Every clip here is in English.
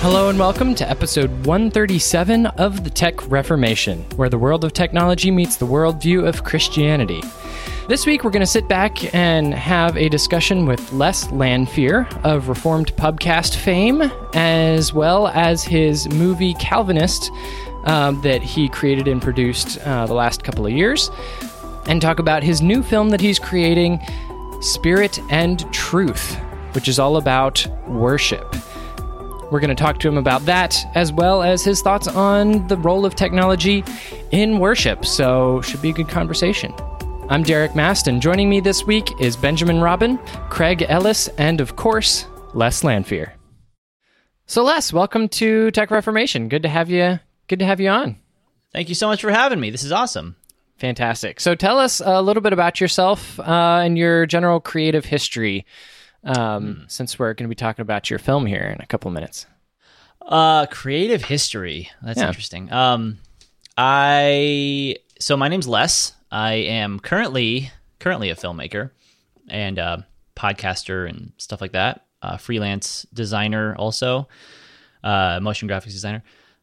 Hello and welcome to episode 137 of the Tech Reformation, where the world of technology meets the worldview of Christianity. This week we're going to sit back and have a discussion with Les Lanphier of Reformed Pubcast fame, as well as his movie Calvinist that he created and produced the last couple of years, and talk about his new film that he's creating, Spirit and Truth, which is all about worship. We're going to talk to him about that, as well as his thoughts on the role of technology in worship, so should be a good conversation. I'm Derek Mast, and joining me this week is Benjamin Robin, Craig Ellis, and of course, Les Lanphier. So Les, welcome to Tech Reformation. Good to have you on. Thank you so much for having me. This is awesome. Fantastic. So tell us a little bit about yourself and your general creative history. Since we're going to be talking about your film here in a couple of minutes. Creative history. That's interesting. So my name's Les. I am currently a filmmaker and podcaster and stuff like that. Freelance designer also, motion graphics designer.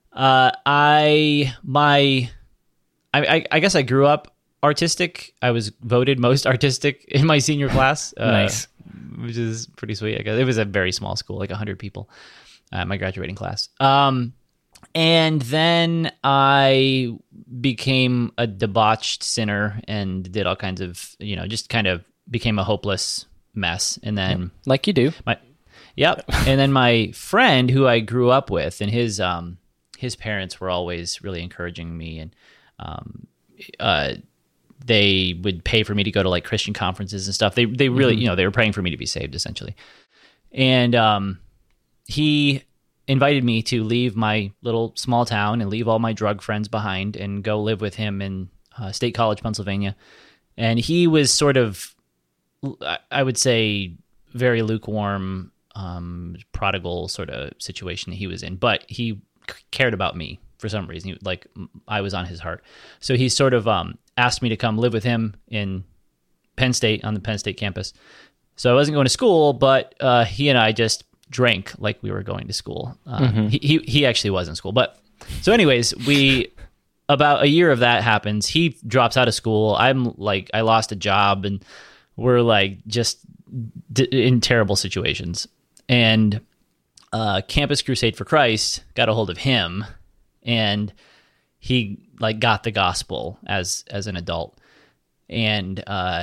I guess I grew up artistic. I was voted most artistic in my senior class. Nice. Which is pretty sweet, I guess. It was a very small school, like 100 people, my graduating class. And then I became a debauched sinner and did all kinds of, just kind of became a hopeless mess. And then... Like you do. And then my friend who I grew up with, and his parents were always really encouraging me, and they would pay for me to go to like Christian conferences and stuff. They really, they were praying for me to be saved essentially. And he invited me to leave my little small town and leave all my drug friends behind and go live with him in State College, Pennsylvania. And he was sort of, I would say, very lukewarm, prodigal sort of situation that he was in, but he cared about me for some reason. I was on his heart. So he sort of asked me to come live with him in Penn State, on the Penn State campus. So I wasn't going to school, but he and I just drank like we were going to school. He actually was in school. But so anyways, about a year of that happens. He drops out of school. I'm like, I lost a job, and we're like just in terrible situations. And Campus Crusade for Christ got a hold of him, and he got the gospel as an adult. And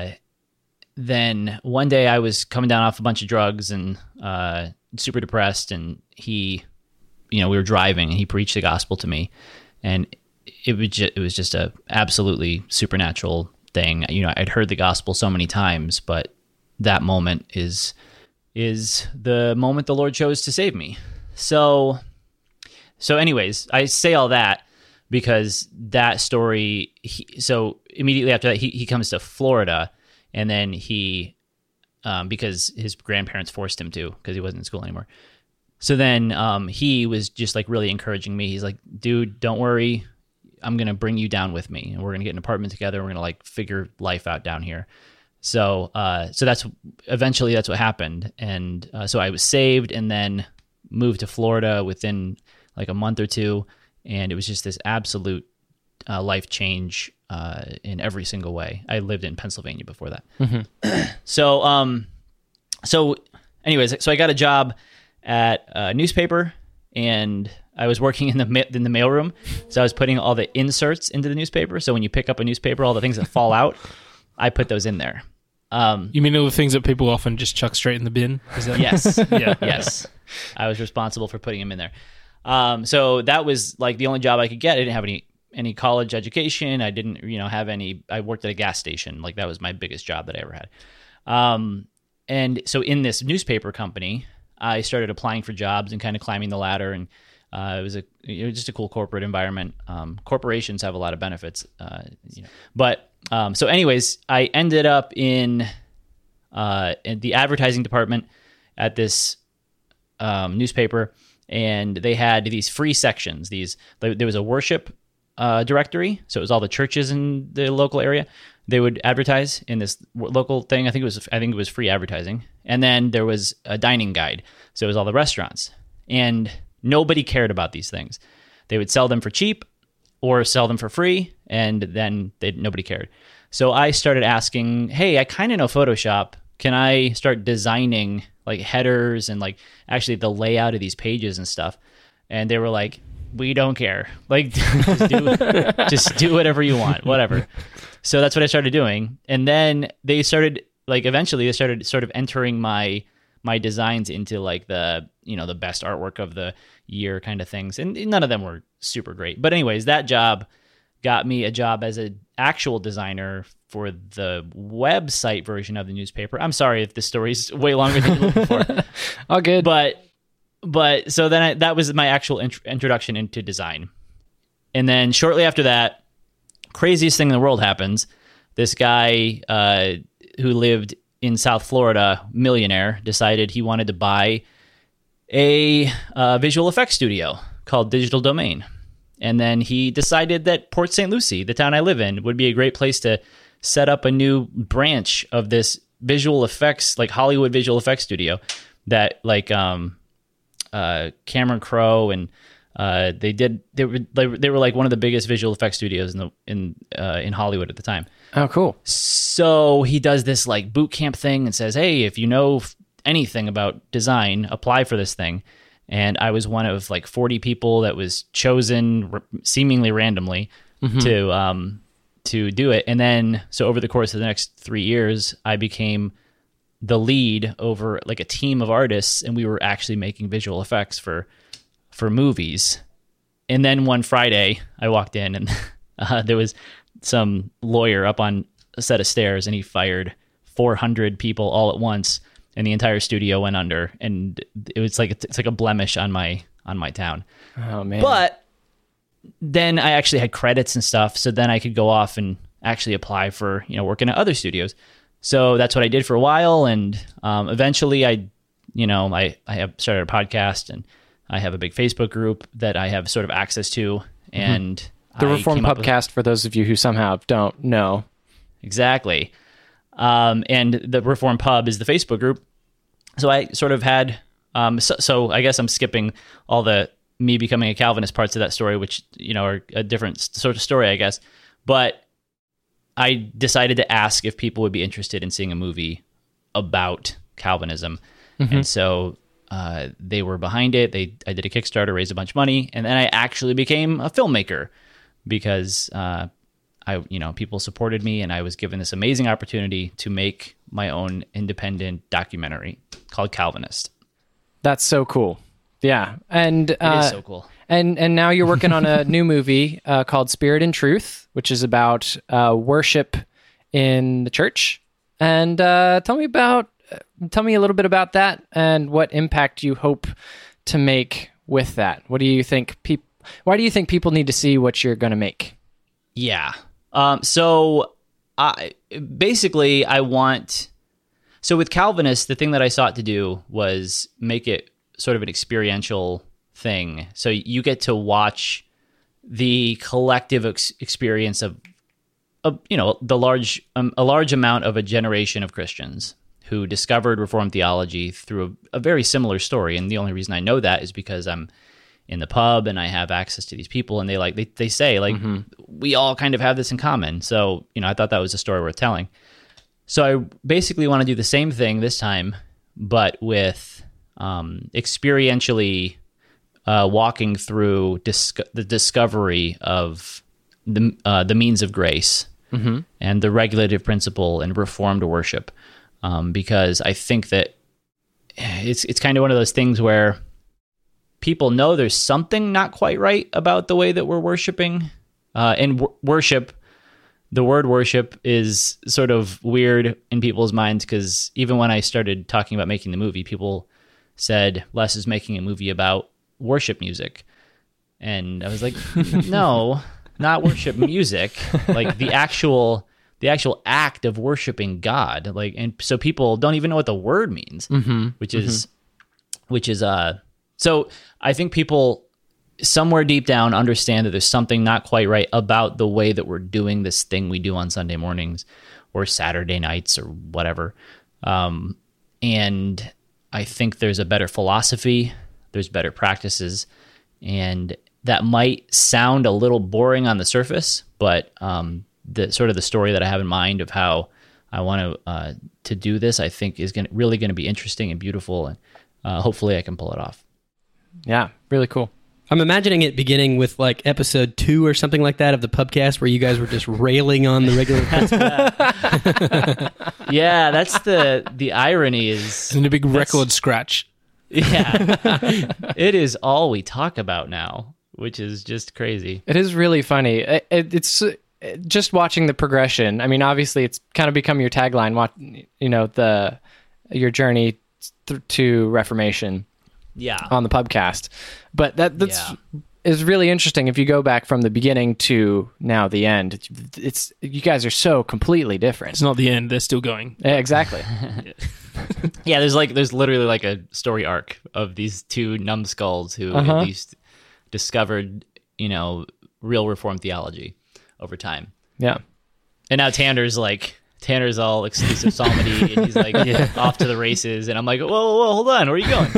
then one day I was coming down off a bunch of drugs and super depressed, and we were driving, and he preached the gospel to me, and it was just a absolutely supernatural thing. I'd heard the gospel so many times, but that moment is the moment the Lord chose to save me. So anyways, I say all that because that story, so immediately after that, he comes to Florida, and then he, because his grandparents forced him to, because he wasn't in school anymore. So then he was just like really encouraging me. He's like, dude, don't worry. I'm going to bring you down with me, and we're going to get an apartment together. We're going to like figure life out down here. So that's what happened. And so I was saved and then moved to Florida within like a month or two. And it was just this absolute life change in every single way. I lived in Pennsylvania before that. So anyways, so I got a job at a newspaper, and I was working in the mailroom. So I was putting all the inserts into the newspaper. So when you pick up a newspaper, all the things that fall out, I put those in there. You mean all the things that people often just chuck straight in the bin? Yes. Yeah. Yes. I was responsible for putting them in there. So that was like the only job I could get. I didn't have any college education. I didn't, have I worked at a gas station. Like that was my biggest job that I ever had. And so in this newspaper company, I started applying for jobs and kind of climbing the ladder, and it was just a cool corporate environment. Corporations have a lot of benefits, But so anyways, I ended up in the advertising department at this newspaper, and they had these free sections. There was a worship directory, so it was all the churches in the local area. They would advertise in this local thing. I think it was free advertising. And then there was a dining guide, so it was all the restaurants. And Nobody cared about these things. They would sell them for cheap or sell them for free, and then nobody cared. So I started asking, hey, I kind of know Photoshop. Can I start designing like headers and like actually the layout of these pages and stuff? And they were like, we don't care. Like, just do whatever you want, whatever. So that's what I started doing. And then they started, like, eventually they started sort of entering my designs into like the, you know, the best artwork of the year kind of things. And none of them were super great. But anyways, that job got me a job as an actual designer for the website version of the newspaper. I'm sorry if this story's way longer than you're looking for. All good. But so then that was my actual introduction into design. And then shortly after that, craziest thing in the world happens. This guy who lived in South Florida, millionaire, decided he wanted to buy a visual effects studio called Digital Domain. And then he decided that Port St. Lucie, the town I live in, would be a great place to set up a new branch of this visual effects, like Hollywood visual effects studio that like Cameron Crowe and they were like one of the biggest visual effects studios in Hollywood at the time. Oh, cool. So he does this like boot camp thing and says, hey, if you know anything about design, apply for this thing. And I was one of like 40 people that was chosen seemingly randomly to do it. And then, so over the course of the next 3 years, I became the lead over like a team of artists, and we were actually making visual effects for movies. And then one Friday, I walked in and there was some lawyer up on a set of stairs, and he fired 400 people all at once, and the entire studio went under. And it was like it's like a blemish on my town. Oh man! But then I actually had credits and stuff, so then I could go off and actually apply for, you know, working at other studios. So that's what I did for a while, and eventually I have started a podcast, and I have a big Facebook group that I have sort of access to, and the Reform Pubcast, for those of you who somehow don't know. Exactly. And the Reform Pub is the Facebook group. So I sort of had, so I guess I'm skipping all the me becoming a Calvinist parts of that story, which, you know, are a different sort of story, I guess. But I decided to ask if people would be interested in seeing a movie about Calvinism. And so they were behind it. I did a Kickstarter, raised a bunch of money, and then I actually became a filmmaker because people supported me, and I was given this amazing opportunity to make my own independent documentary called Calvinist. That's so cool. Yeah. And it is so cool. And now you're working on a new movie called Spirit and Truth, which is about worship in the church. And tell me a little bit about that and what impact you hope to make with that. What do you think why do you think people need to see what you're going to make? Yeah. So with Calvinist, the thing that I sought to do was make it sort of an experiential thing. So you get to watch the collective experience of a large amount of a generation of Christians who discovered Reformed theology through a very similar story. And the only reason I know that is because I'm in the pub and I have access to these people, and they say we all kind of have this in common. So, you know, I thought that was a story worth telling. So I basically want to do the same thing this time, but with experientially walking through the discovery of the means of grace and the regulative principle and Reformed worship, because I think that it's kind of one of those things where people know there's something not quite right about the way that we're worshiping. And worship, the word worship is sort of weird in people's minds, because even when I started talking about making the movie, people said, Les is making a movie about worship music. And I was like, no, not worship music, like the actual act of worshiping God. Like, and so people don't even know what the word means, which is so I think people somewhere deep down understand that there's something not quite right about the way that we're doing this thing we do on Sunday mornings or Saturday nights or whatever. And I think there's a better philosophy there's better practices. And that might sound a little boring on the surface, but the sort of the story that I have in mind of how I want to do this, I think is really going to be interesting and beautiful, and hopefully I can pull it off. Yeah, really cool. I'm imagining it beginning with like episode 2 or something like that of the pubcast where you guys were just railing on the regular principle. Yeah, that's the irony is... And a big record scratch. Yeah. It is all we talk about now, which is just crazy. It is really funny. It's just watching the progression. I mean, obviously, it's kind of become your tagline. Your journey to Reformation. Yeah. On the pubcast, but that's is really interesting. If you go back from the beginning to now the end, it's you guys are so completely different. It's not the end; they're still going. Yeah, exactly. Yeah, there's literally like a story arc of these two numbskulls who at least discovered, real Reformed theology over time. Yeah. And now Tanner's all exclusive psalmody, and he's like off to the races, and I'm like, whoa, hold on, where are you going?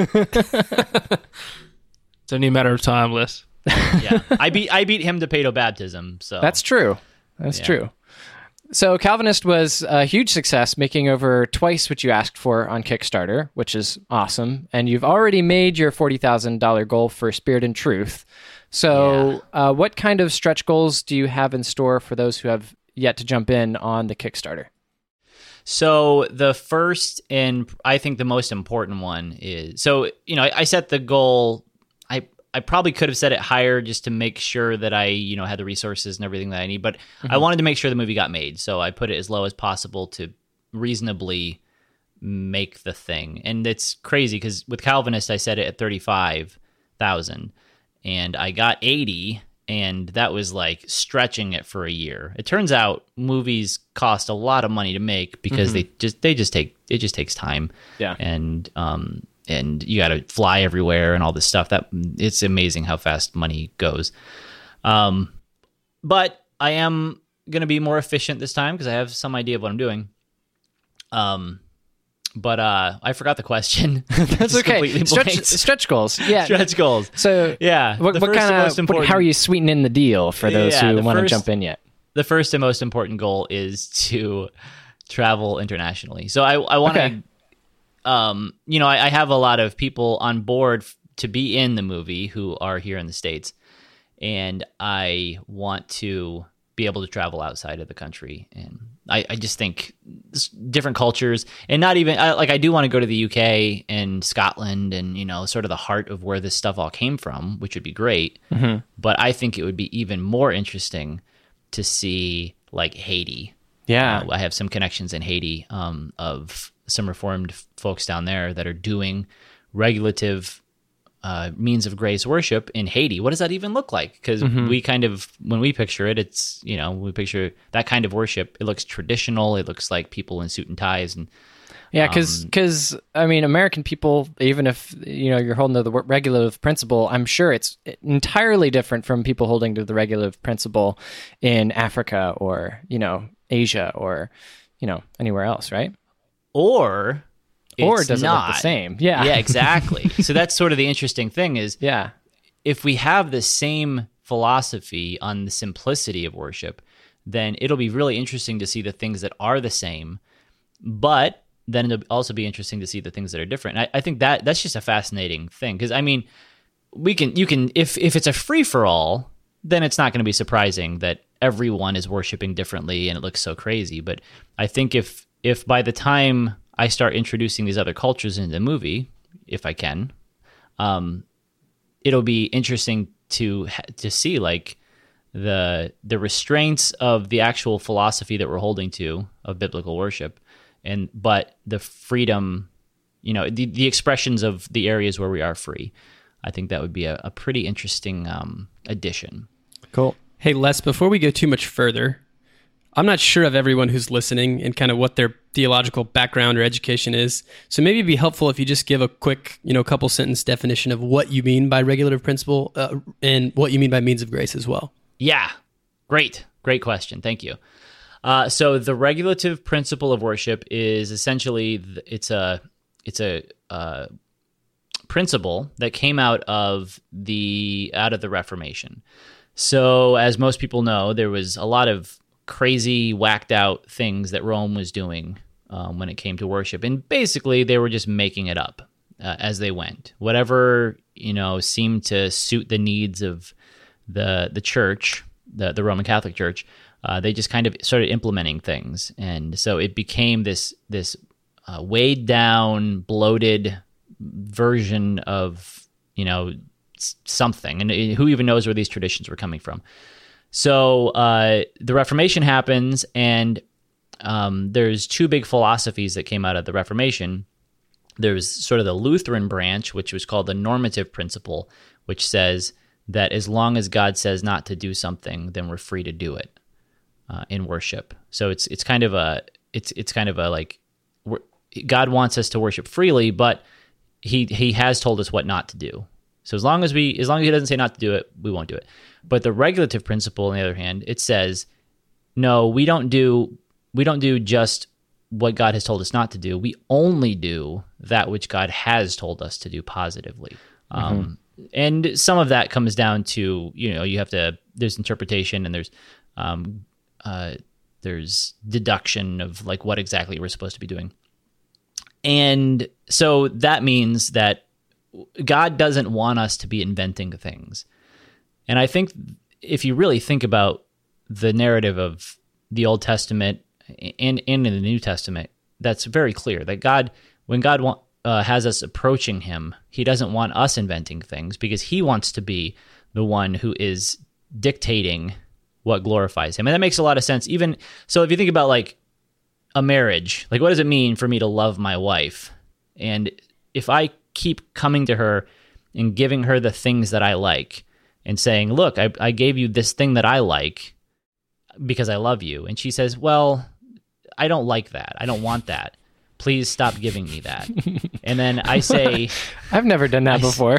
It's only a matter of time, Les. Yeah, I beat him to paedo baptism, so That's true. That's true. So Calvinist was a huge success, making over twice what you asked for on Kickstarter, which is awesome. And you've already made your $40,000 goal for Spirit and Truth. So what kind of stretch goals do you have in store for those who have yet to jump in on the Kickstarter? So the first and I think the most important one is, I set the goal. I probably could have set it higher just to make sure that I, had the resources and everything that I need, but I wanted to make sure the movie got made. So I put it as low as possible to reasonably make the thing. And it's crazy because with Calvinist, I set it at 35,000 and I got 80, and that was like stretching it for a year. It turns out movies cost a lot of money to make because it just takes time. Yeah. And you got to fly everywhere and all this stuff. That it's amazing how fast money goes. But I am going to be more efficient this time because I have some idea of what I'm doing. But I forgot the question. That's okay. Stretch goals. Yeah. Stretch goals. So yeah, what kind of how are you sweetening the deal for those who want to jump in yet? The first and most important goal is to travel internationally. So I want to. I have a lot of people on board to be in the movie who are here in the States, and I want to be able to travel outside of the country. And I just think different cultures, and not even I do want to go to the UK and Scotland and, sort of the heart of where this stuff all came from, which would be great. Mm-hmm. But I think it would be even more interesting to see like Haiti. Yeah. I have some connections in Haiti of some Reformed folks down there that are doing regulative means of grace worship in Haiti. What does that even look like? Because we kind of, when we picture it, it's, we picture that kind of worship. It looks traditional. It looks like people in suit and ties. And yeah, because I mean, American people, even if, you're holding to the regulative principle, I'm sure it's entirely different from people holding to the regulative principle in Africa or, Asia or, anywhere else, right? Or does it look the same? Yeah. Yeah, exactly. So that's sort of the interesting thing is if we have the same philosophy on the simplicity of worship, then it'll be really interesting to see the things that are the same, but then it'll also be interesting to see the things that are different. And I think that's just a fascinating thing because, I mean, you can if it's a free-for-all, then it's not going to be surprising that everyone is worshiping differently and it looks so crazy. But I think if by the time I start introducing these other cultures into the movie, if I can, it'll be interesting to see like the restraints of the actual philosophy that we're holding to of biblical worship, but the freedom, the expressions of the areas where we are free. I think that would be a pretty interesting addition. Cool. Hey, Les, before we go too much further, I'm not sure of everyone who's listening and kind of what their theological background or education is. So maybe it'd be helpful if you just give a quick, couple sentence definition of what you mean by regulative principle and what you mean by means of grace as well. Yeah. Great question. Thank you. So the regulative principle of worship is essentially it's a principle that came out of the Reformation. So, as most people know, there was a lot of crazy, whacked out things that Rome was doing when it came to worship, and basically they were just making it up as they went. Whatever seemed to suit the needs of the church, the Roman Catholic Church, they just kind of started implementing things, and so it became this weighed down, bloated version of something, and who even knows where these traditions were coming from. So the Reformation happens, and there's two big philosophies that came out of the Reformation. There's sort of the Lutheran branch, which was called the normative principle, which says that as long as God says not to do something, then we're free to do it in worship. So it's kind of a like God wants us to worship freely, but he has told us what not to do. So as long as he doesn't say not to do it, we won't do it. But the regulative principle, on the other hand, it says, no, we don't do just what God has told us not to do. We only do that which God has told us to do positively. And some of that comes down to, there's interpretation, and there's deduction of like what exactly we're supposed to be doing. And so that means that God doesn't want us to be inventing things. And I think if you really think about the narrative of the Old Testament and in the New Testament, that's very clear that when God has us approaching him, he doesn't want us inventing things, because he wants to be the one who is dictating what glorifies him. And that makes a lot of sense. Even so, if you think about like a marriage, like what does it mean for me to love my wife? And if I keep coming to her and giving her the things that I like and saying, look, I gave you this thing that I like because I love you. And she says, well, I don't like that. I don't want that. Please stop giving me that. And then I say, I've never done that before.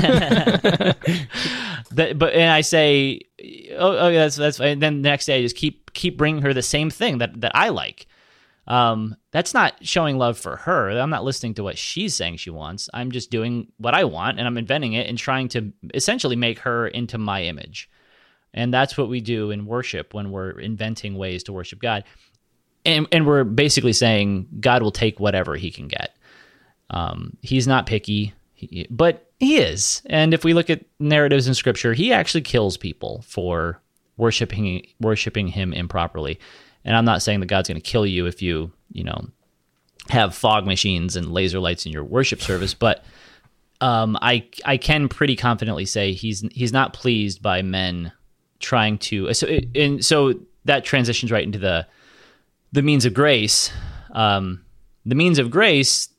And I say, oh, that's fine. And then the next day I just keep bringing her the same thing that I like. That's not showing love for her. I'm not listening to what she's saying she wants. I'm just doing what I want, and I'm inventing it and trying to essentially make her into my image. And that's what we do in worship when we're inventing ways to worship God. And we're basically saying God will take whatever he can get. He's not picky, but he is. And if we look at narratives in Scripture, he actually kills people for worshiping him improperly. And I'm not saying that God's going to kill you if you have fog machines and laser lights in your worship service, but I can pretty confidently say he's not pleased by men trying to. So that transitions right into the means of grace. The means of grace,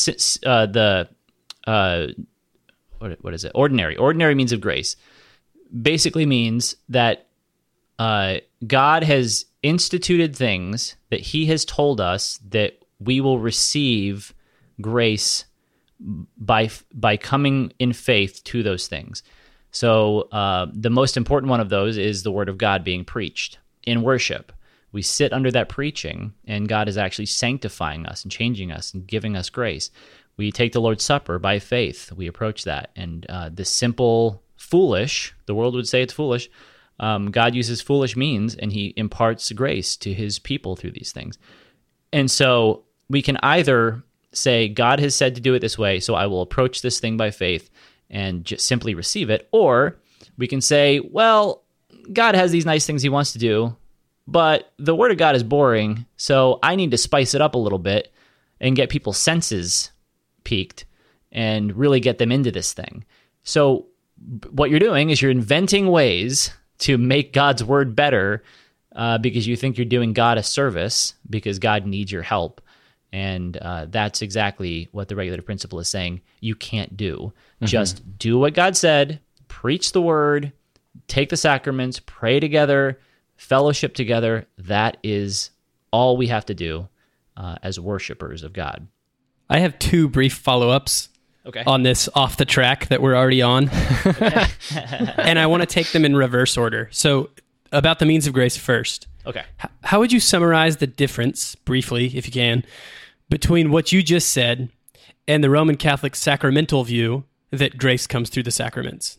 what is it? Ordinary means of grace basically means that God has instituted things that he has told us that we will receive grace by coming in faith to those things. So the most important one of those is the word of God being preached in worship. We sit under that preaching, and God is actually sanctifying us and changing us and giving us grace. We take the Lord's Supper by faith. We approach that. And the simple, foolish, the world would say it's foolish, God uses foolish means, and he imparts grace to his people through these things. And so we can either say, God has said to do it this way, so I will approach this thing by faith and just simply receive it. Or we can say, well, God has these nice things he wants to do, but the word of God is boring, so I need to spice it up a little bit and get people's senses piqued and really get them into this thing. So what you're doing is you're inventing ways to make God's word better because you think you're doing God a service because God needs your help. And that's exactly what the regulative principle is saying you can't do. Mm-hmm. Just do what God said, preach the word, take the sacraments, pray together, fellowship together. That is all we have to do as worshipers of God. I have two brief follow-ups on this off the track that we're already on. And I want to take them in reverse order. So about the means of grace first. Okay. How would you summarize the difference, briefly, if you can, between what you just said and the Roman Catholic sacramental view that grace comes through the sacraments?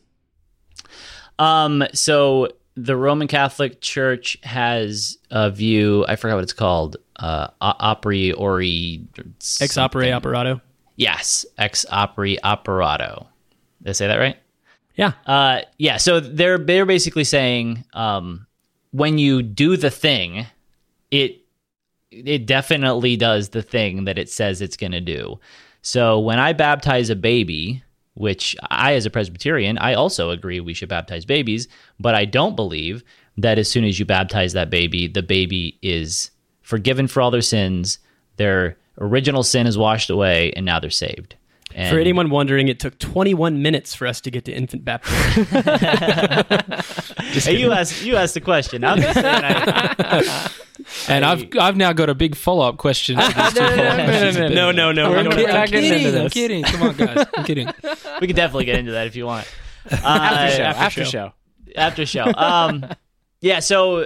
So the Roman Catholic Church has a view, I forgot what it's called, a priori. Ex opere operato. Yes, ex opere operato. Did I say that right? Yeah. Yeah, so they're basically saying when you do the thing, it definitely does the thing that it says it's going to do. So when I baptize a baby, which I, as a Presbyterian, I also agree we should baptize babies, but I don't believe that as soon as you baptize that baby, the baby is forgiven for all their sins, their original sin is washed away, and now they're saved. And for anyone wondering, it took 21 minutes for us to get to infant baptism. Hey, you asked the question. I'm just saying And I've now got a big follow-up question. To these two No. I'm kidding. Come on, guys. I'm kidding. we can definitely get into that if you want. After show. After show. Yeah, so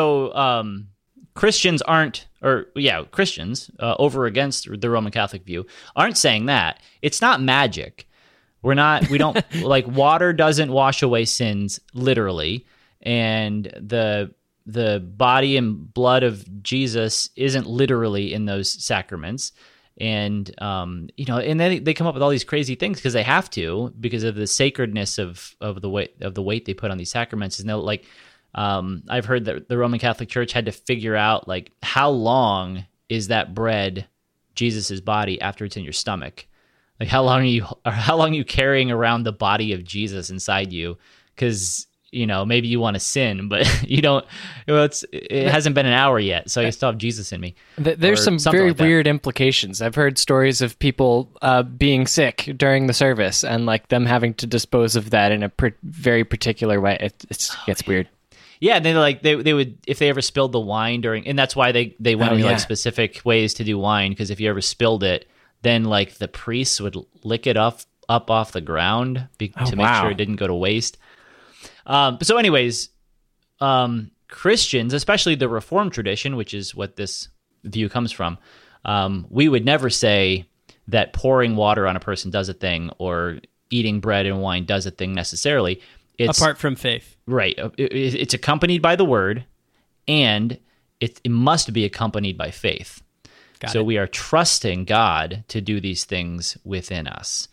Christians Christians over against the Roman Catholic view aren't saying that. It's not magic. We don't like water doesn't wash away sins literally, and the body and blood of Jesus isn't literally in those sacraments. And and then they come up with all these crazy things because they have to, because of the sacredness of the weight they put on these sacraments. And like I've heard that the Roman Catholic Church had to figure out like how long is that bread Jesus's body after it's in your stomach. Like how long are you carrying around the body of Jesus inside you? Because maybe you want to sin, but you don't. It hasn't been an hour yet, so I still have Jesus in me. There's some very weird implications. I've heard stories of people being sick during the service and like them having to dispose of that in a very particular way. It gets weird. Yeah, and they would, if they ever spilled the wine during, and that's why they went into like specific ways to do wine, because if you ever spilled it, then like the priests would lick it up off the ground to make sure it didn't go to waste. So anyways, Christians, especially the Reformed tradition, which is what this view comes from, we would never say that pouring water on a person does a thing or eating bread and wine does a thing necessarily. It's, apart from faith. Right. It's accompanied by the word, and it must be accompanied by faith. So we are trusting God to do these things within us.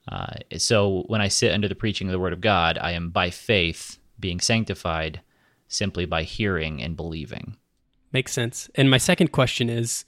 So when I sit under the preaching of the Word of God, I am by faith being sanctified simply by hearing and believing. Makes sense. And my second question is,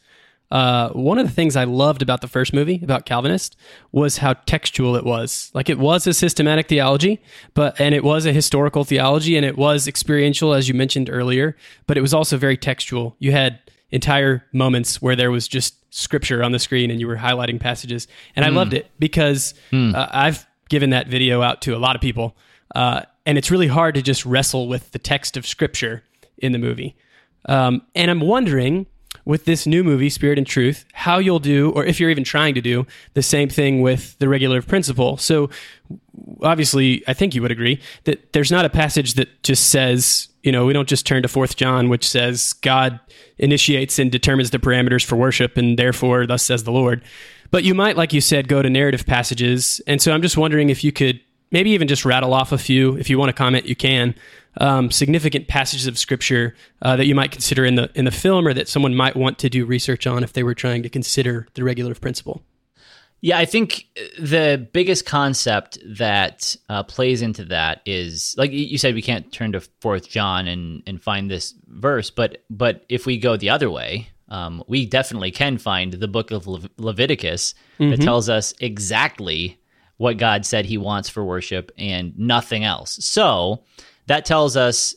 one of the things I loved about the first movie, about Calvinist, was how textual it was. Like it was a systematic theology, and it was a historical theology, and it was experiential, as you mentioned earlier, but it was also very textual. You had entire moments where there was just scripture on the screen and you were highlighting passages. And I loved it because I've given that video out to a lot of people. And it's really hard to just wrestle with the text of scripture in the movie. And I'm wondering, with this new movie, Spirit and Truth, how you'll do, or if you're even trying to do, the same thing with the regulative principle. So obviously, I think you would agree that there's not a passage that just says, we don't just turn to 4 John, which says God initiates and determines the parameters for worship, and therefore, thus says the Lord. But you might, like you said, go to narrative passages. And so I'm just wondering if you could maybe even just rattle off a few. If you want to comment, you can. Significant passages of scripture that you might consider in the film, or that someone might want to do research on if they were trying to consider the regulative principle. Yeah, I think the biggest concept that plays into that is, like you said, we can't turn to 4 John and find this verse, but if we go the other way, we definitely can find the book of Leviticus that tells us exactly what God said he wants for worship and nothing else. So that tells us,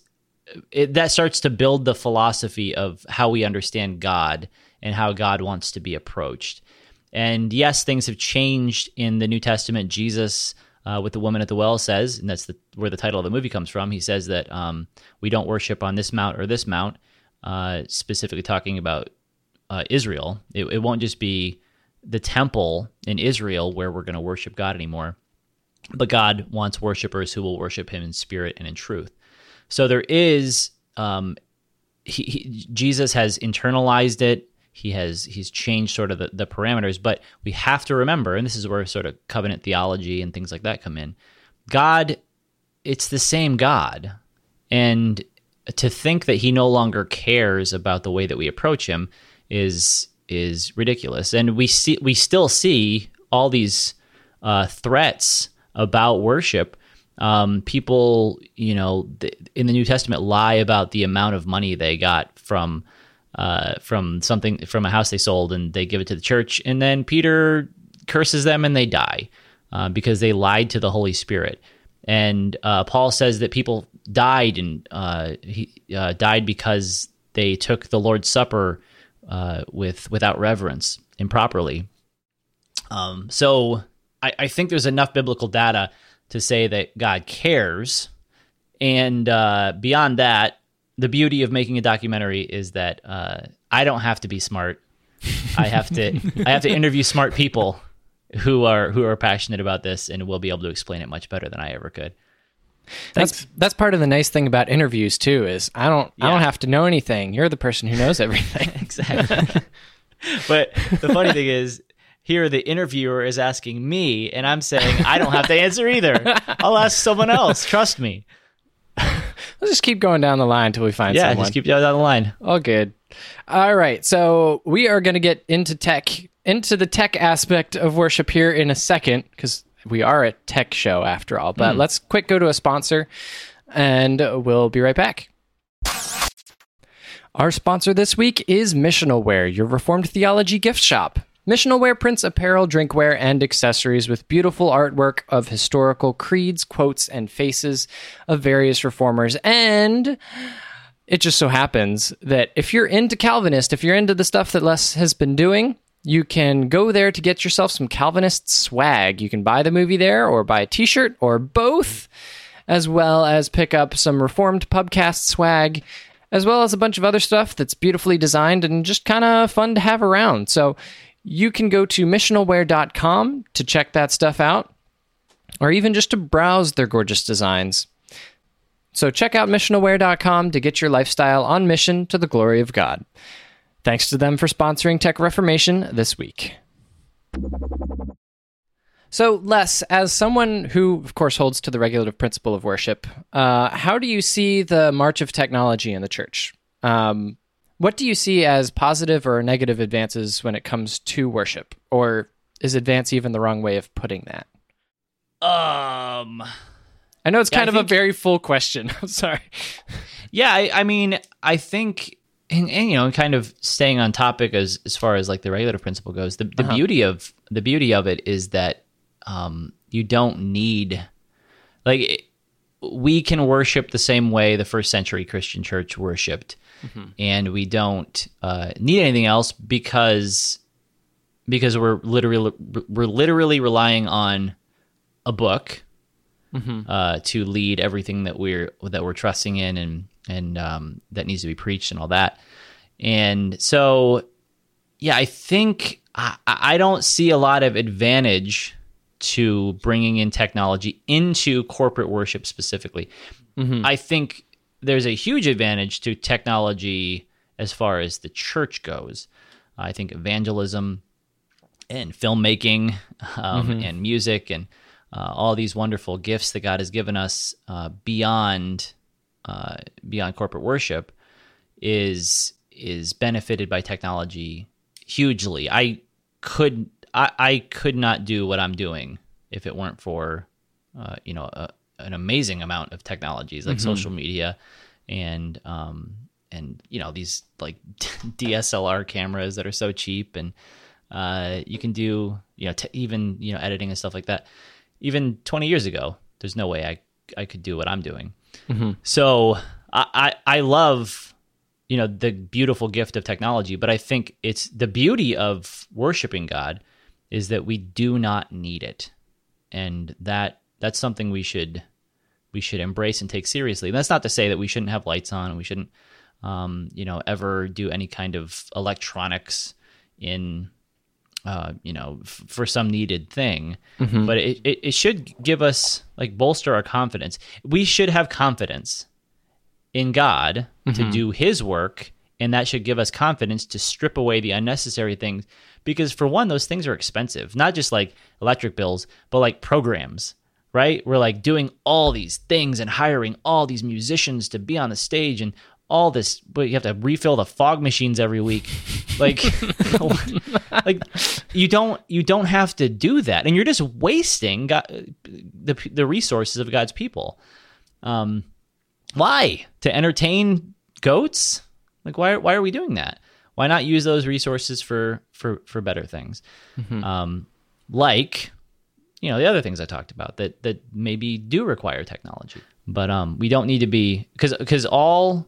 that starts to build the philosophy of how we understand God and how God wants to be approached. And yes, things have changed in the New Testament. Jesus, with the woman at the well, says, and that's where the title of the movie comes from, he says that we don't worship on this mount or this mount, specifically talking about Israel. It won't just be the temple in Israel where we're going to worship God anymore, but God wants worshipers who will worship him in spirit and in truth. So there is, Jesus has internalized it. he's changed sort of the parameters. But we have to remember, and this is where sort of covenant theology and things like that come in. God, it's the same God, and to think that he no longer cares about the way that we approach him is ridiculous. And we still see all these threats about worship. People, in the New Testament, lie about the amount of money they got from a house they sold, and they give it to the church, and then Peter curses them and they die because they lied to the Holy Spirit. And Paul says that people died, and he died because they took the Lord's Supper without reverence, improperly. So I think there's enough biblical data to say that God cares. And beyond that, the beauty of making a documentary is that I don't have to be smart. I have to interview smart people who are passionate about this and will be able to explain it much better than I ever could. That's part of the nice thing about interviews too, is I don't have to know anything. You're the person who knows everything. Exactly. But the funny thing is, here the interviewer is asking me, and I'm saying I don't have to answer either. I'll ask someone else. Trust me. Let's just keep going down the line until we find someone. Yeah, just keep going down the line. All good. All right, so we are going to get into the tech aspect of worship here in a second, because we are a tech show after all. But let's quick go to a sponsor, and we'll be right back. Our sponsor this week is Missionalware, your Reformed theology gift shop. Missionalware prints apparel, drinkware, and accessories with beautiful artwork of historical creeds, quotes, and faces of various reformers. And it just so happens that if you're into Calvinist, if you're into the stuff that Les has been doing, you can go there to get yourself some Calvinist swag. You can buy the movie there, or buy a t-shirt, or both, as well as pick up some Reformed Pubcast swag, as well as a bunch of other stuff that's beautifully designed and just kind of fun to have around. So you can go to missionalware.com to check that stuff out, or even just to browse their gorgeous designs. So check out missionalware.com to get your lifestyle on mission to the glory of God. Thanks to them for sponsoring Tech Reformation this week. So, Les, as someone who, of course, holds to the regulative principle of worship, how do you see the march of technology in the church? What do you see as positive or negative advances when it comes to worship? Or is advance even the wrong way of putting that? I know it's kind of a very full question. I'm sorry. Yeah, I mean, I think, and kind of staying on topic as far as like the regulative principle goes, the beauty of it is that you don't need, we can worship the same way the first century Christian church worshipped, and we don't need anything else because we're literally relying on a book to lead everything that we're trusting in and that needs to be preached and all that. And so, yeah, I think I don't see a lot of advantage to bringing in technology into corporate worship specifically. I think there's a huge advantage to technology as far as the church goes. I think evangelism and filmmaking and music and all these wonderful gifts that God has given us beyond corporate worship is benefited by technology hugely. I could not do what I'm doing if it weren't for an amazing amount of technologies like social media and these like DSLR cameras that are so cheap, and you can do even editing and stuff like that. Even 20 years ago, there's no way I could do what I'm doing. So I love the beautiful gift of technology, but I think it's the beauty of worshiping God is that we do not need it, and that's something we should embrace and take seriously. And that's not to say that we shouldn't have lights on, and we shouldn't ever do any kind of electronics in for some needed thing, but it should give us bolster our confidence. We should have confidence in God to do His work And that should give us confidence to strip away the unnecessary things. Because for one, those things are expensive, not just like electric bills, but like programs, right? We're like doing all these things and hiring all these musicians to be on the stage and all this, but you have to refill the fog machines every week. Like, like you don't have to do that. And you're just wasting the resources of God's people. Why? To entertain goats? Like, why are we doing that? Why not use those resources for better things? Like, the other things I talked about that maybe do require technology, but we don't need to be, because all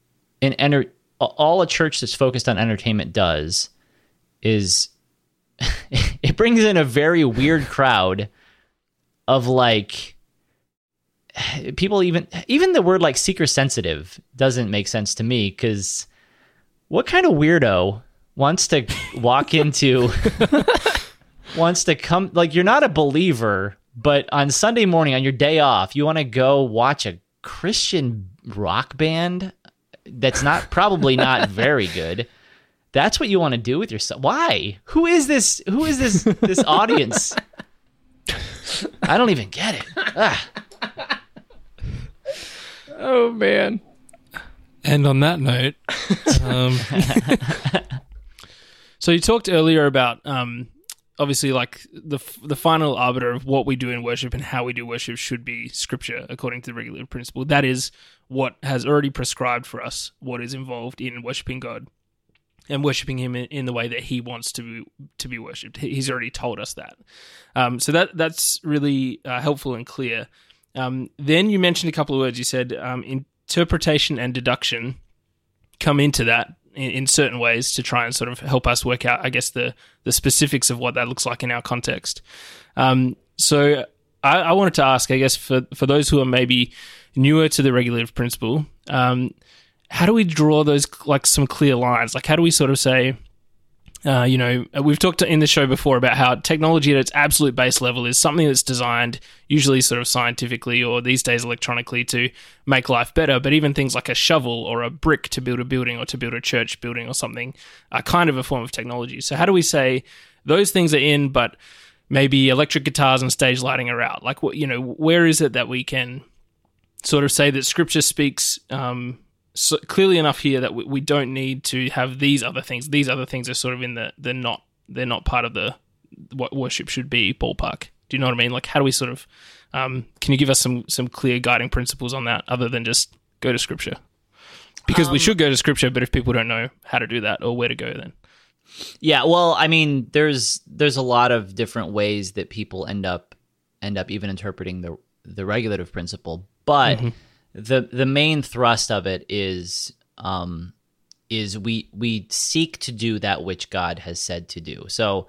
a church that's focused on entertainment does is it brings in a very weird crowd of like people. Even the word like seeker sensitive doesn't make sense to me, because what kind of weirdo wants to walk into wants to come, like, you're not a believer, but on Sunday morning on your day off you want to go watch a Christian rock band that's probably not very good. That's what you want to do with yourself. Why? Who is this this audience? I don't even get it. Oh man. And on that note, so you talked earlier about obviously like the final arbiter of what we do in worship and how we do worship should be Scripture, according to the regulative principle. That is what has already prescribed for us what is involved in worshiping God and worshiping Him in the way that He wants to be worshipped. He's already told us that. So that's really helpful and clear. Then you mentioned a couple of words. You said interpretation and deduction come into that in certain ways to try and sort of help us work out, I guess, the specifics of what that looks like in our context. So I wanted to ask, I guess, for those who are maybe newer to the regulative principle, how do we draw those, like, some clear lines? Like, how do we sort of say, we've talked in the show before about how technology at its absolute base level is something that's designed usually sort of scientifically or these days electronically to make life better. But even things like a shovel or a brick to build a building or to build a church building or something are kind of a form of technology. So how do we say those things are in, but maybe electric guitars and stage lighting are out? Like, where is it that we can sort of say that Scripture speaks so clearly enough here that we don't need to have these other things? These other things are sort of in they're not part of what worship should be ballpark. Do you know what I mean? Like, how do we sort of can you give us some clear guiding principles on that, other than just go to Scripture? Because we should go to Scripture, but if people don't know how to do that or where to go, then yeah. Well, I mean, there's a lot of different ways that people end up even interpreting the regulative principle, but the main thrust of it is we seek to do that which God has said to do. So,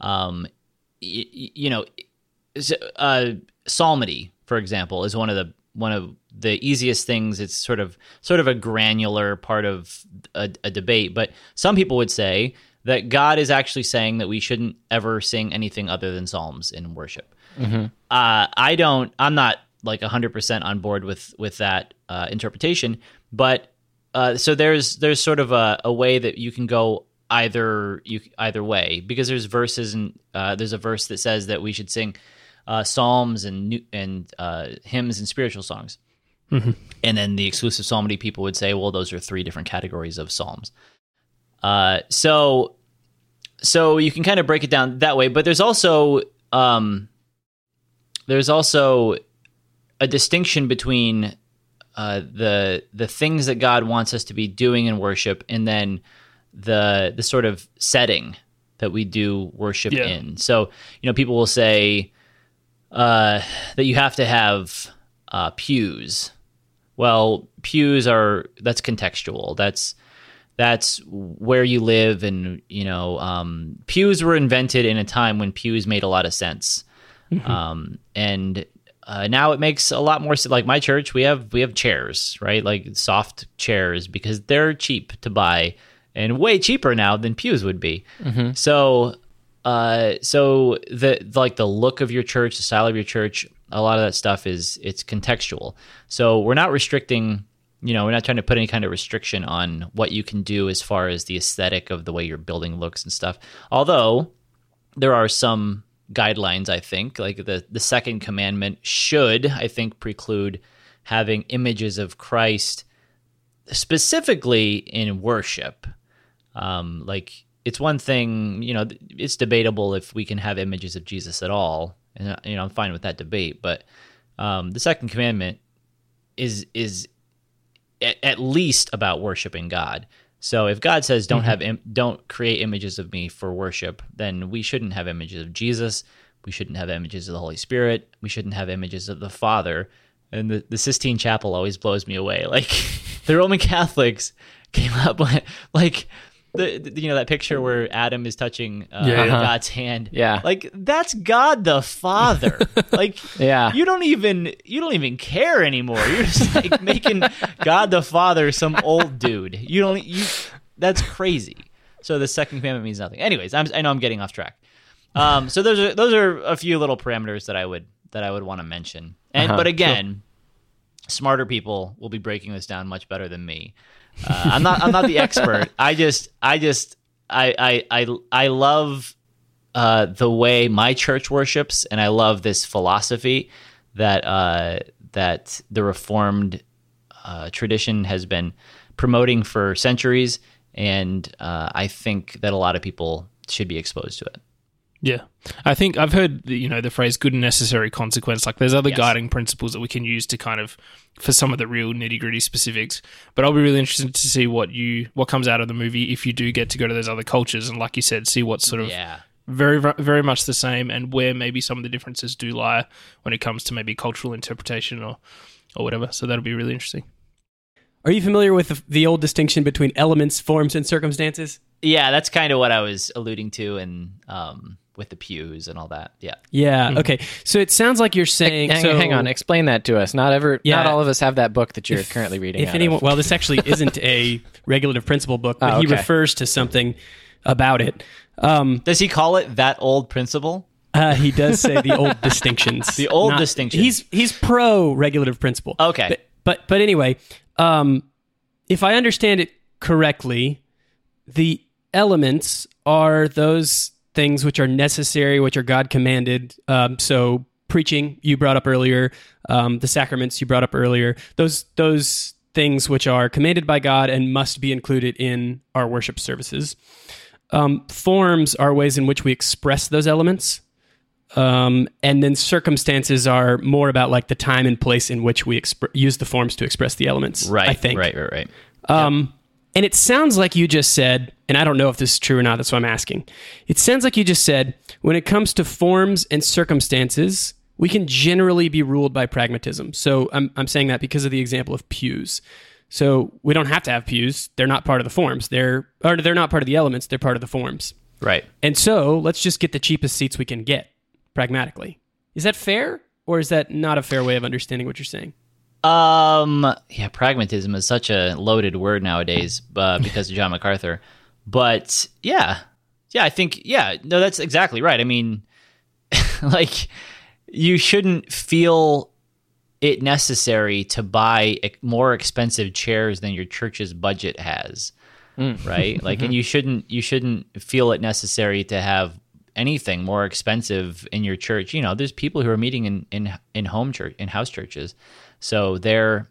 psalmody, for example, is one of the easiest things. It's sort of a granular part of a debate, but some people would say that God is actually saying that we shouldn't ever sing anything other than psalms in worship. I'm not like 100% on board with that interpretation, but so there's sort of a way that you can go either way, because there's verses, and there's a verse that says that we should sing psalms and hymns and spiritual songs, and then the exclusive psalmody people would say, well, those are three different categories of psalms. So you can kind of break it down that way, but there's also a distinction between the things that God wants us to be doing in worship, and then the sort of setting that we do worship in. So, people will say that you have to have pews. Well, pews that's contextual. That's where you live, and pews were invented in a time when pews made a lot of sense, and now it makes a lot more sense. Like my church, we have chairs, right? Like soft chairs, because they're cheap to buy, and way cheaper now than pews would be. So the look of your church, the style of your church, a lot of that stuff it's contextual. So we're not restricting we're not trying to put any kind of restriction on what you can do as far as the aesthetic of the way your building looks and stuff. Although there are some guidelines, I think, like the second commandment should, I think, preclude having images of Christ specifically in worship. Like it's one thing, it's debatable if we can have images of Jesus at all. And, I'm fine with that debate, but the second commandment is at least about worshiping God. So if God says don't create images of me for worship, then we shouldn't have images of Jesus. We shouldn't have images of the Holy Spirit. We shouldn't have images of the Father. And the Sistine Chapel always blows me away. Like the Roman Catholics came up with like that picture where Adam is touching God's hand. Yeah, like that's God the Father. Like you don't even care anymore. You're just like making God the Father some old dude. That's crazy. So the second commandment means nothing. Anyways, I know I'm getting off track. So those are a few little parameters that I would want to mention. But again, smarter people will be breaking this down much better than me. I'm not the expert. I love the way my church worships, and I love this philosophy that the Reformed tradition has been promoting for centuries, and I think that a lot of people should be exposed to it. Yeah. I think I've heard, the phrase good and necessary consequence. Like there's other guiding principles that we can use to kind of, for some of the real nitty gritty specifics. But I'll be really interested to see what comes out of the movie if you do get to go to those other cultures. And like you said, see what's sort of very, very much the same and where maybe some of the differences do lie when it comes to maybe cultural interpretation or whatever. So that'll be really interesting. Are you familiar with the old distinction between elements, forms, and circumstances? Yeah, that's kind of what I was alluding to, and with the pews and all that. Yeah. Yeah. Okay. So it sounds like you're saying. Hang on. Explain that to us. Not all of us have that book that you're currently reading. If anyone, well, this actually isn't a regulative principle book, but he refers to something about it. Does he call it that old principle? He does say the old distinctions. The old distinctions. He's pro regulative principle. Okay. But anyway, if I understand it correctly, the elements are those things which are necessary, which are God commanded. So preaching, you brought up earlier, the sacraments you brought up earlier, those things which are commanded by God and must be included in our worship services. Forms are ways in which we express those elements. And then circumstances are more about like the time and place in which we use the forms to express the elements. Right. I think. Right. And it sounds like you just said, and I don't know if this is true or not, that's why I'm asking. It sounds like you just said, when it comes to forms and circumstances, we can generally be ruled by pragmatism. So I'm saying that because of the example of pews. So we don't have to have pews. They're not part of the forms. They're not part of the elements. They're part of the forms. Right. And so let's just get the cheapest seats we can get, pragmatically. Is that fair? Or is that not a fair way of understanding what you're saying? Pragmatism is such a loaded word nowadays because of John MacArthur. But I think, no, that's exactly right. I mean, like, you shouldn't feel it necessary to buy more expensive chairs than your church's budget has, right? Like, and you shouldn't feel it necessary to have anything more expensive in your church. There's people who are meeting in home church, in house churches. So their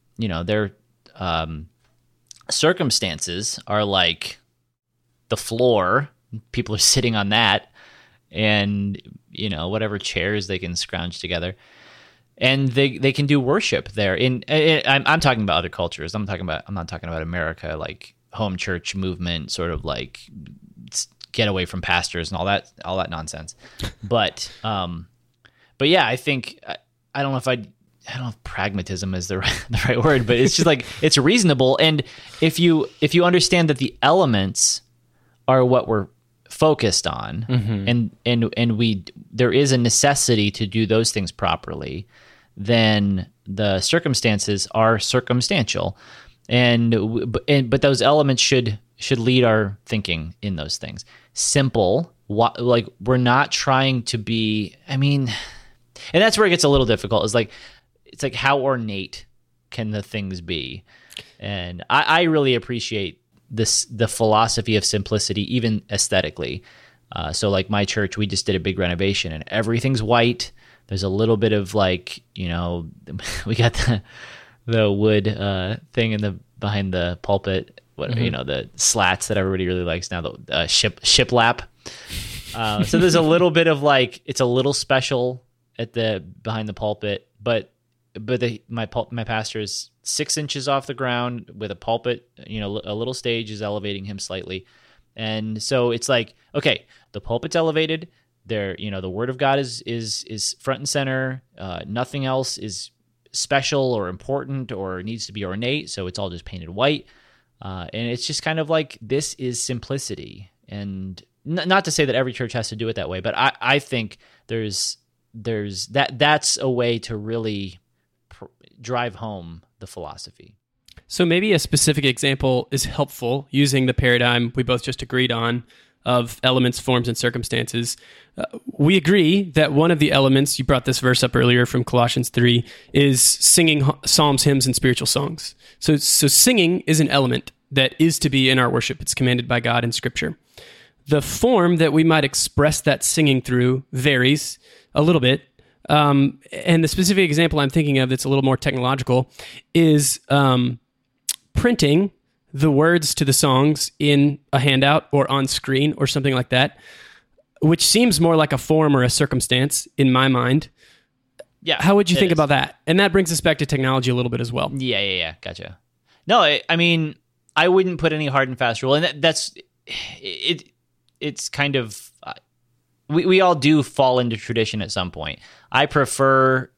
circumstances are like the floor. People are sitting on that, and whatever chairs they can scrounge together, and they can do worship there. I'm talking about other cultures. I'm not talking about America, like home church movement, sort of like get away from pastors and all that nonsense. But yeah, I think I don't know if pragmatism is the right word, but it's just like it's reasonable. And if you understand that the elements are what we're focused on, and there is a necessity to do those things properly, then the circumstances are circumstantial, but those elements should lead our thinking in those things. Simple, like we're not trying to be. I mean, and that's where it gets a little difficult. Is like. It's like how ornate can the things be? And I really appreciate the philosophy of simplicity, even aesthetically. So like my church, we just did a big renovation and everything's white. There's a little bit of like, we got the wood thing behind the pulpit, the slats that everybody really likes now, the shiplap. So there's a little bit of like, it's a little special behind the pulpit, but my pastor is 6 inches off the ground with a pulpit, a little stage is elevating him slightly. And so it's like, okay, the pulpit's elevated there, the word of God is front and center. Nothing else is special or important or needs to be ornate. So it's all just painted white. And it's just kind of like, this is simplicity. And not to say that every church has to do it that way, but I think that's a way to really drive home the philosophy. So maybe a specific example is helpful using the paradigm we both just agreed on of elements, forms, and circumstances. We agree that one of the elements, you brought this verse up earlier from Colossians 3, is singing psalms, hymns, and spiritual songs. So singing is an element that is to be in our worship. It's commanded by God in Scripture. The form that we might express that singing through varies a little bit. And the specific example I'm thinking of that's a little more technological is printing the words to the songs in a handout or on screen or something like that, which seems more like a form or a circumstance in my mind. Yeah. How would you think about that? And that brings us back to technology a little bit as well. Yeah. Gotcha. No, I mean, I wouldn't put any hard and fast rule. And that's it. It's kind of, we all do fall into tradition at some point. I prefer,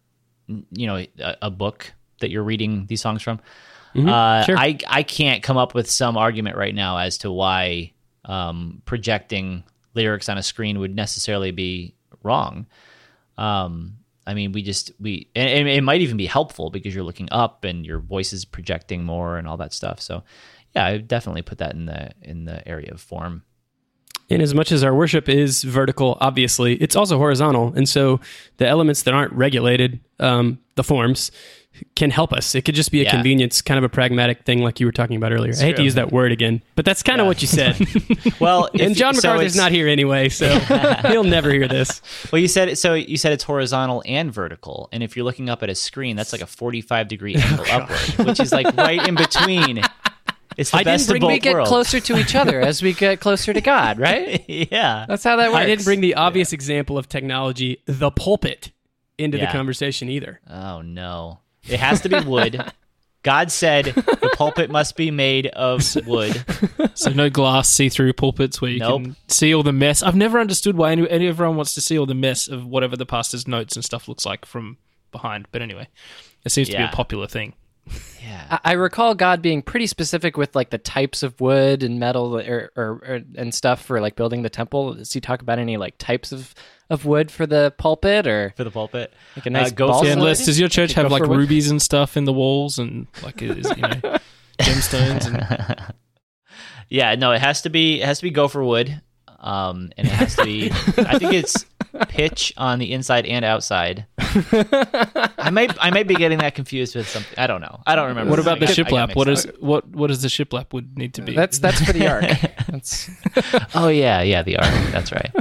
a book that you're reading these songs from. Mm-hmm. Sure. I can't come up with some argument right now as to why projecting lyrics on a screen would necessarily be wrong. I mean, and it might even be helpful because you're looking up and your voice is projecting more and all that stuff. So, yeah, I would definitely put that in the area of form. And as much as our worship is vertical, obviously, it's also horizontal. And so the elements that aren't regulated, the forms, can help us. It could just be a convenience, kind of a pragmatic thing like you were talking about earlier. I hate to use that word again, but that's kind of what you said. Well, and John MacArthur's not here anyway, so he'll never hear this. Well, you said it's horizontal and vertical. And if you're looking up at a screen, that's like a 45-degree angle upward, which is like right in between. It's the best of both worlds. We get closer to each other as we get closer to God, right? Yeah. That's how that works. I didn't bring the obvious example of technology, the pulpit, into the conversation either. Oh, no. It has to be wood. God said the pulpit must be made of wood. So no glass see-through pulpits where you can see all the mess. I've never understood why everyone wants to see all the mess of whatever the pastor's notes and stuff looks like from behind. But anyway, it seems to be a popular thing. Yeah, I recall God being pretty specific with like the types of wood and metal or and stuff for like building the temple. Does he talk about any like types of wood for the pulpit or for the pulpit? Like a nice does your church have like rubies and stuff in the walls and like gemstones and Yeah, no, it has to be gopher wood. And it has to be I think it's pitch on the inside and outside. I might be getting that confused with something. I don't know. I don't remember. What about the shiplap? What does the shiplap would need to be? That's for the ark. Oh yeah, the ark. That's right.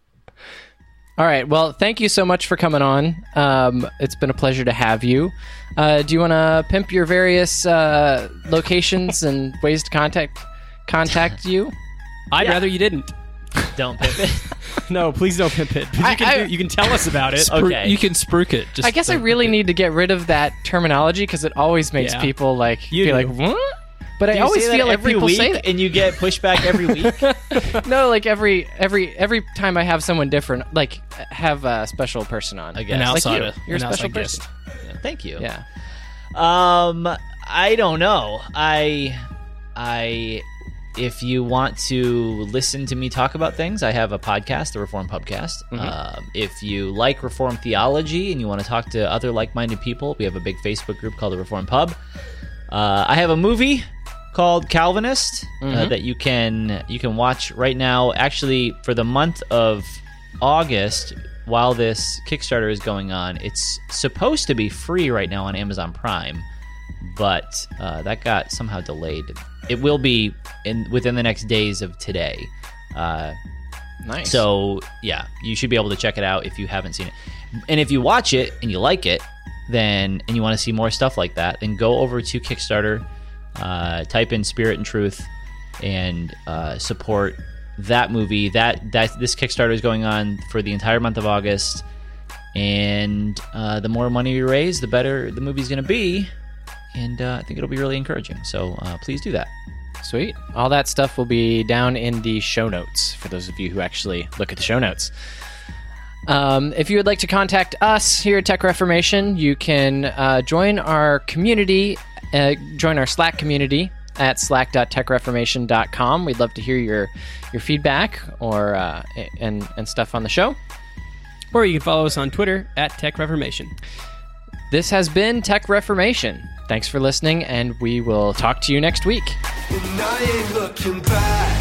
All right. Well, thank you so much for coming on. It's been a pleasure to have you. Do you want to pimp your various locations and ways to contact you? I'd rather you didn't. Don't pimp it. No, please don't pimp it. You can tell us about it. Okay. You can spruik it. I guess I really need to get rid of that terminology because it always makes people be like, what? But I always feel like every people week say that. And you get pushback every week. No, like every time I have someone different, like have a special person on. An outsider. Like you're a special person. Yeah, thank you. Yeah. I don't know. If you want to listen to me talk about things, I have a podcast, the Reformed Pubcast. Mm-hmm. If you like Reformed theology and you want to talk to other like-minded people, we have a big Facebook group called the Reformed Pub. I have a movie called Calvinist that you can watch right now. Actually, for the month of August, while this Kickstarter is going on, it's supposed to be free right now on Amazon Prime. but that got somehow delayed. It will be within the next days of today. Nice. So, yeah, you should be able to check it out if you haven't seen it. And if you watch it and you like it, and you want to see more stuff like that, then go over to Kickstarter, type in Spirit and Truth, and support that movie. This Kickstarter is going on for the entire month of August, and the more money you raise, the better the movie's going to be, and I think it'll be really encouraging. So please do that. Sweet. All that stuff will be down in the show notes for those of you who actually look at the show notes. If you would like to contact us here at Tech Reformation, you can join our community, join our Slack community at slack.techreformation.com. We'd love to hear your feedback or and stuff on the show. Or you can follow us on Twitter at Tech Reformation. This has been Tech Reformation. Thanks for listening, and we will talk to you next week. And I ain't looking back.